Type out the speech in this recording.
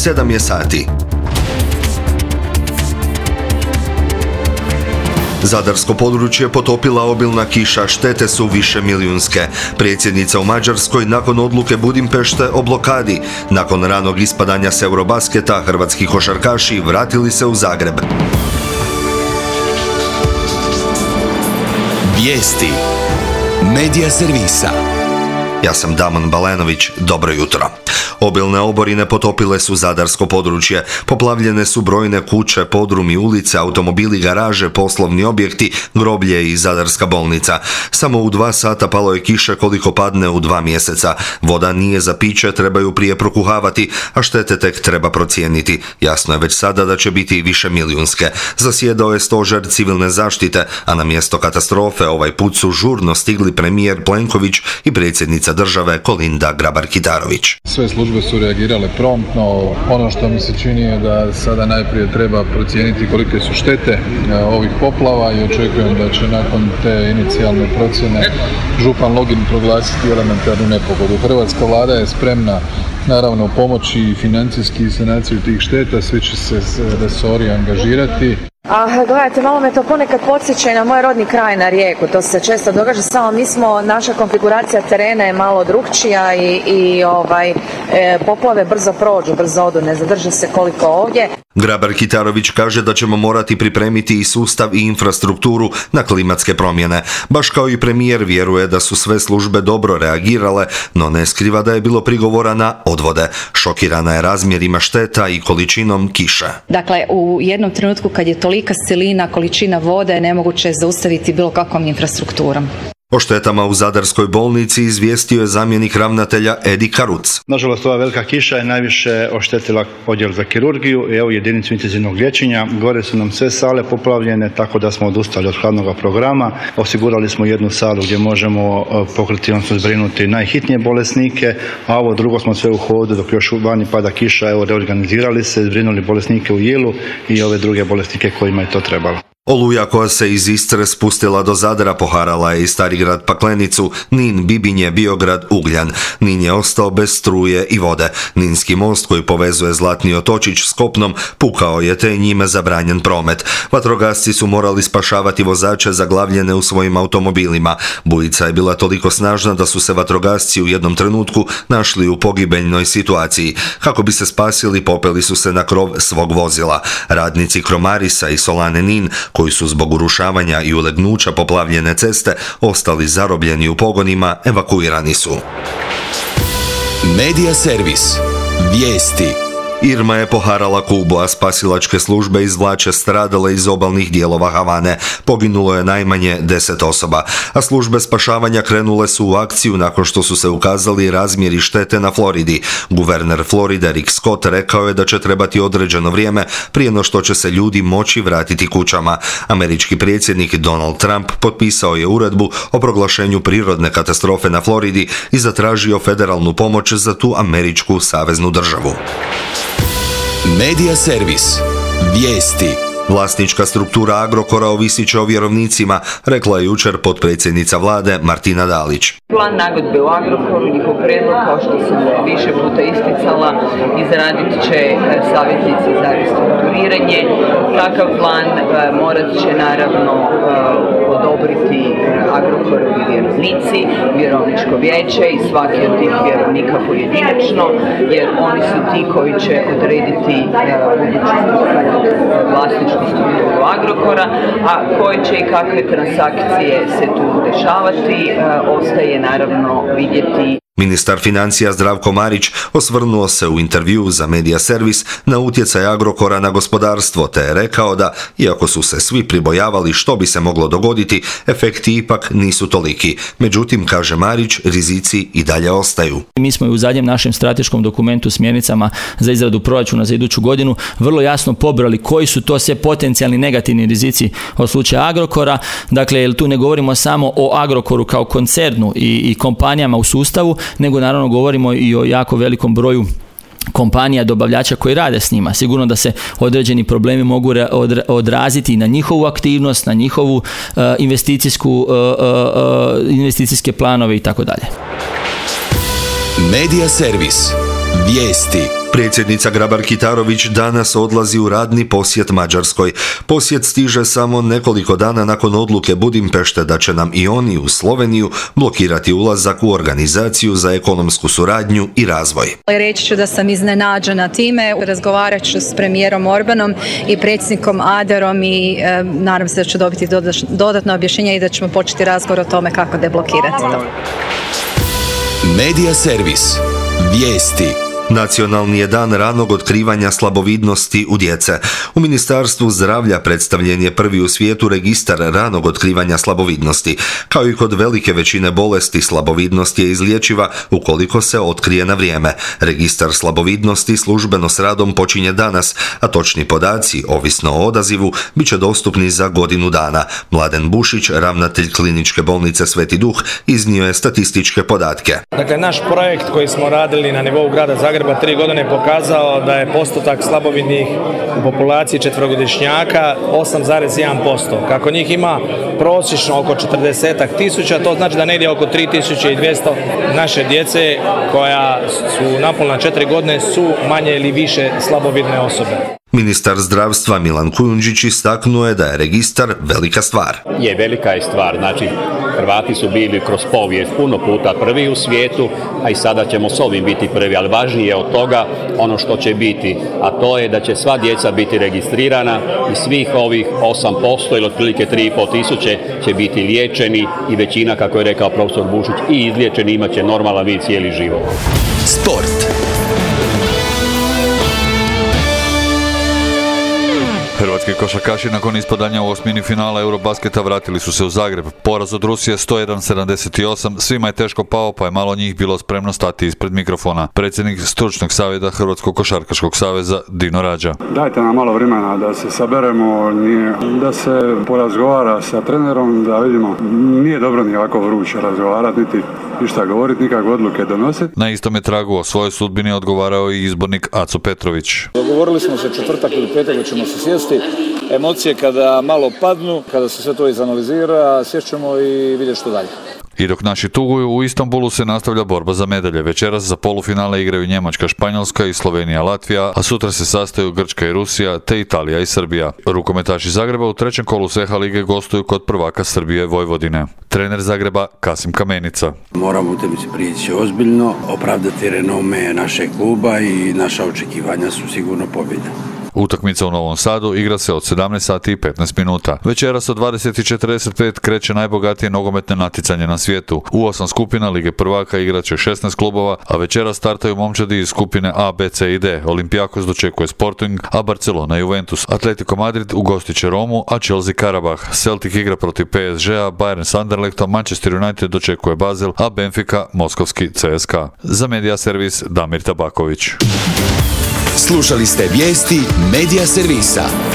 7 je sati. Zadarsko područje potopila obilna kiša, štete su višemilijunske. Predsjednica u Mađarskoj nakon odluke Budimpešte o blokadi. Nakon ranog ispadanja s Eurobasketa, hrvatski košarkaši vratili se u Zagreb. Vijesti Medija servisa. Ja sam Damon Balenović, dobro jutro. Obilne oborine potopile su zadarsko područje. Poplavljene su brojne kuće, podrumi, ulice, automobili, garaže, poslovni objekti, groblje i zadarska bolnica. Samo u 2 sata palo je kiše koliko padne u 2 mjeseca. Voda nije za piće, trebaju prije prokuhavati, a štete tek treba procijeniti. Jasno je već sada da će biti višemilijunske. Zasjedao je stožer civilne zaštite, a na mjesto katastrofe ovaj put su žurno stigli premijer Plenković i predsjednica države Kolinda Grabar-Kitarović. Sve službe su reagirale promptno. Ono što mi se čini je da sada najprije treba procijeniti kolike su štete ovih poplava i očekujem da će nakon te inicijalne procjene župan Login proglasiti elementarnu nepogodu. Hrvatska vlada je spremna naravno pomoći i financijski sanaciju tih šteta, svi će se resori angažirati. A gledajte, malo me to ponekad podsjeća i na moj rodni kraj, na Rijeku, to se često događa, samo naša konfiguracija terena je malo drukčija i poplave brzo prođu, brzo odu, ne zadrže se koliko ovdje. Grabar-Kitarović kaže da ćemo morati pripremiti i sustav i infrastrukturu na klimatske promjene. Baš kao i premijer vjeruje da su sve službe dobro reagirale, no ne skriva da je bilo prigovora na odvode. Šokirana je razmjerima šteta i količinom kiše. Dakle, u jednom trenutku kad je tolika silina, količina vode, nemoguće je zaustaviti bilo kakvom infrastrukturom. O štetama u Zadarskoj bolnici izvijestio je zamjenik ravnatelja Edi Karuc. Nažalost, ova velika kiša je najviše oštetila odjel za kirurgiju i evo jedinicu intenzivnog liječenja. Gore su nam sve sale poplavljene, tako da smo odustali od hladnog programa. Osigurali smo jednu salu gdje možemo pokriti, odnosno zbrinuti najhitnije bolesnike, a ovo drugo smo sve u hodu dok još vani pada kiša, evo reorganizirali se, zbrinuli bolesnike u Jilu i ove druge bolesnike kojima je to trebalo. Oluja koja se iz Istre spustila do Zadra poharala je i Stari grad Paklenicu, Nin, Bibinje, Biograd, Ugljan. Nin je ostao bez struje i vode. Ninski most koji povezuje Zlatni otočić s kopnom pukao je te njime zabranjen promet. Vatrogasci su morali spašavati vozače zaglavljene u svojim automobilima. Bujica je bila toliko snažna da su se vatrogasci u jednom trenutku našli u pogibeljnoj situaciji. Kako bi se spasili, popeli su se na krov svog vozila. Radnici Kromarisa i Solane Nin, koji su zbog urušavanja i ulegnuća poplavljene ceste ostali zarobljeni u pogonima, evakuirani su. Medija servis. Vijesti. Irma je poharala Kubu, a spasilačke službe izvlače stradale iz obalnih dijelova Havane. Poginulo je najmanje 10 osoba, a službe spašavanja krenule su u akciju nakon što su se ukazali razmjeri štete na Floridi. Guverner Floride Rick Scott rekao je da će trebati određeno vrijeme prije no što će se ljudi moći vratiti kućama. Američki predsjednik Donald Trump potpisao je uredbu o proglašenju prirodne katastrofe na Floridi i zatražio federalnu pomoć za tu američku saveznu državu. Medija servis. Vijesti. Vlasnička struktura Agrokora ovisit će o vjerovnicima, rekla je jučer potpredsjednica vlade Martina Dalić. Plan nagodbe u Agrokoru, njihov prijedlog, kao što sam više puta isticala, izradit će savjetnici za restrukturiranje. Takav plan morat će naravno odobriti Agrokorovi vjerovnici, vjerovničko vijeće i svaki od tih vjerovnika pojedinačno, jer oni su ti koji će odrediti vlasničku strukturu Agrokora, a koje će i kakve transakcije se tu dešavati, ostaje naravno vidjeti. Ministar financija Zdravko Marić osvrnuo se u intervjuu za Medija servis na utjecaj Agrokora na gospodarstvo, te je rekao da, iako su se svi pribojavali što bi se moglo dogoditi, efekti ipak nisu toliki. Međutim, kaže Marić, rizici i dalje ostaju. Mi smo i u zadnjem našem strateškom dokumentu smjernicama za izradu proračuna za iduću godinu vrlo jasno pobrali koji su to sve potencijalni negativni rizici od slučaja Agrokora. Dakle, jer tu ne govorimo samo o Agrokoru kao koncernu i kompanijama u sustavu, nego naravno govorimo i o jako velikom broju kompanija, dobavljača koji rade s njima. Sigurno da se određeni problemi mogu odraziti na njihovu aktivnost, na njihovu investicijske planove i tako dalje. Medija servis. Vijesti. Predsjednica Grabar-Kitarović danas odlazi u radni posjet Mađarskoj. Posjet stiže samo nekoliko dana nakon odluke Budimpešte da će nam i oni u Sloveniju blokirati ulazak u organizaciju za ekonomsku suradnju i razvoj. Reći ću da sam iznenađena time. Razgovarat ću s premijerom Orbanom i predsjednikom Aderom i nadam se da ću dobiti dodatno objašnjenje i da ćemo početi razgovor o tome kako deblokirati to. Medija servis. Vijesti. Nacionalni je dan ranog otkrivanja slabovidnosti u djece. U Ministarstvu zdravlja predstavljen je prvi u svijetu registar ranog otkrivanja slabovidnosti. Kao i kod velike većine bolesti, slabovidnost je izlječiva ukoliko se otkrije na vrijeme. Registar slabovidnosti službeno s radom počinje danas, a točni podaci, ovisno o odazivu, bit će dostupni za godinu dana. Mladen Bušić, ravnatelj Kliničke bolnice Sveti Duh, iznio je statističke podatke. Dakle, naš projekt koji smo radili na nivou grada Zagreba 3 godine pokazao da je postotak slabovidnih u populaciji četverogodišnjaka 8,1%. Kako njih ima prosječno oko 40-ak tisuća, to znači da negdje oko 3200 naše djece koja su napunila 4 godine su manje ili više slabovidne osobe. Ministar zdravstva Milan Kujundžić istaknuo je da je registar velika stvar. Velika je stvar, znači Hrvati su bili kroz povijest puno puta prvi u svijetu, a i sada ćemo s ovim biti prvi, ali važnije od toga ono što će biti, a to je da će sva djeca biti registrirana i svih ovih 8% ili otprilike 3,5 tisuće će biti liječeni i većina, kako je rekao profesor Bušić, i izliječeni, imat će normalan vid cijeli život. Sport. Hrvatski košarkaši nakon ispadanja u osmini finala Eurobasketa vratili su se u Zagreb. Poraz od Rusije 101-78, svima je teško pao, pa je malo njih bilo spremno stati ispred mikrofona. Predsjednik stručnog savjeta Hrvatskog košarkaškog saveza Dino Rađa. Dajte nam malo vremena da se saberemo, da se porazgovara sa trenerom, da vidimo. Nije dobro ni ovako vruće razgovarati, niti ništa govoriti, nikakve odluke donositi. Na istom je tragu o svojoj sudbini odgovarao i izbornik Aco Petrović. Dogovorili smo se četvrtak ili petak da ćemo se sjesti. Emocije kada malo padnu, kada se sve to izanalizira, sješćemo i vidjeti što dalje. I dok naši tuguju, u Istanbulu se nastavlja borba za medalje. Večeras za polufinale igraju Njemačka, Španjolska i Slovenija, Latvija, a sutra se sastaju Grčka i Rusija, te Italija i Srbija. Rukometaši Zagreba u trećem kolu SEHA lige gostuju kod prvaka Srbije Vojvodine. Trener Zagreba Kasim Kamenica. Moramo utakmicu prijeći ozbiljno, opravdati renome našeg kluba i naša očekivanja su sigurno pobjeda. Utakmica u Novom Sadu igra se od 17 sati i 15 minuta. Večeras od 20:45 kreće najbogatije nogometno natjecanje na svijetu. U 8 skupina Lige prvaka igrat će 16 klubova, a večeras startaju momčadi iz skupine A, B, C i D. Olympiakos dočekuje Sporting, a Barcelona Juventus. Atletico Madrid ugostit će Romu, a Chelsea Karabah. Celtic igra protiv PSG-a, Bayern s Anderlechtom, Manchester United dočekuje Basel, a Benfica moskovski CSKA. Za Medija servis Damir Tabaković. Slušali ste vijesti Medija servisa.